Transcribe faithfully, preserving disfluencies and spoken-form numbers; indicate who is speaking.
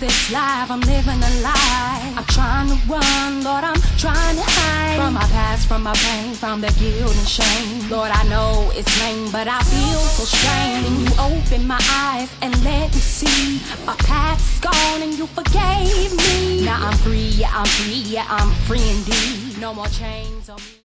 Speaker 1: this life, I'm living a lie. I'm trying to run, Lord, I'm trying to hide from my past, from my pain, from the guilt and shame. Lord, I know it's lame, but I feel so strange. And you open my eyes and let me see my past's gone and you forgave me. Now I'm free, yeah, I'm free, yeah, I'm free indeed. No more chains on me.